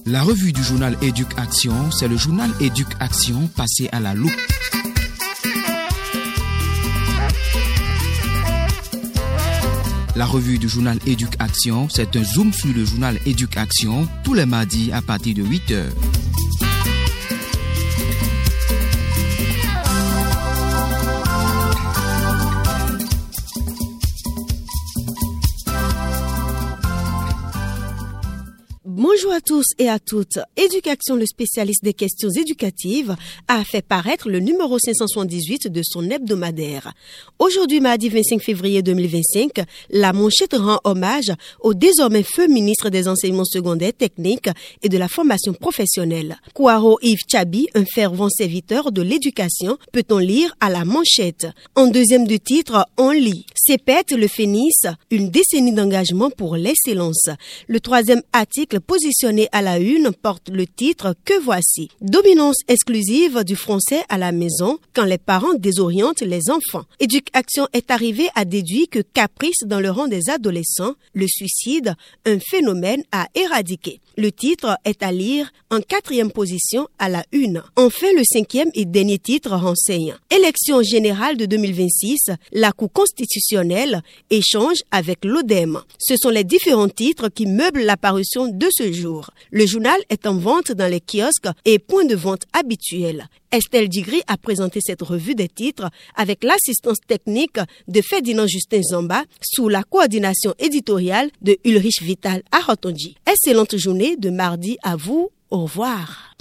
La revue du journal Éduc-Action, c'est le journal Éduc-Action passé à la loupe. La revue du journal Éduc-Action, c'est un zoom sur le journal Éduc-Action tous les mardis à partir de 8h. Bonjour à tous et à toutes. Éduc-Action, le spécialiste des questions éducatives, a fait paraître le numéro 578 de son hebdomadaire. Aujourd'hui, mardi 25 février 2025, la manchette rend hommage au désormais feu ministre des enseignements secondaires techniques et de la formation professionnelle. Kouaro Yves Tchabi, un fervent serviteur de l'éducation, peut-on lire à la manchette. En deuxième du titre, on lit « CEPET le Phénix, une décennie d'engagement pour l'excellence ». Le troisième article positionné à la une porte le titre que voici. Dominance exclusive du français à la maison quand les parents désorientent les enfants. Éduc-Action est arrivé à déduire que caprice dans le rang des adolescents, le suicide, un phénomène à éradiquer. Le titre est à lire en 4e position à la une. Enfin, le 5e et dernier titre renseigne. Élection générale de 2026, la Cour constitutionnelle échange avec l'ODEM. Ce sont les différents titres qui meublent la parution de ce jour. Le journal est en vente dans les kiosques et points de vente habituels. Estelle Digri a présenté cette revue des titres avec l'assistance technique de Ferdinand Justin Zamba sous la coordination éditoriale de Ulrich Vital Arotonji. Excellente journée de mardi à vous. Au revoir.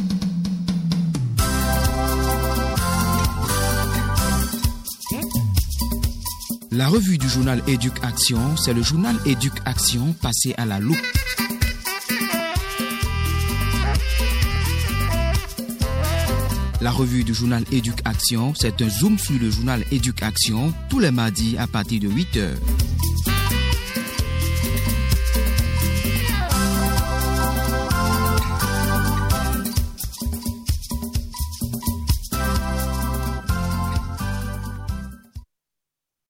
La revue du journal Éduc-Action, c'est le journal Éduc-Action passé à la loupe. La revue du journal Éduc-Action, c'est un zoom sur le journal Éduc-Action tous les mardis à partir de 8h.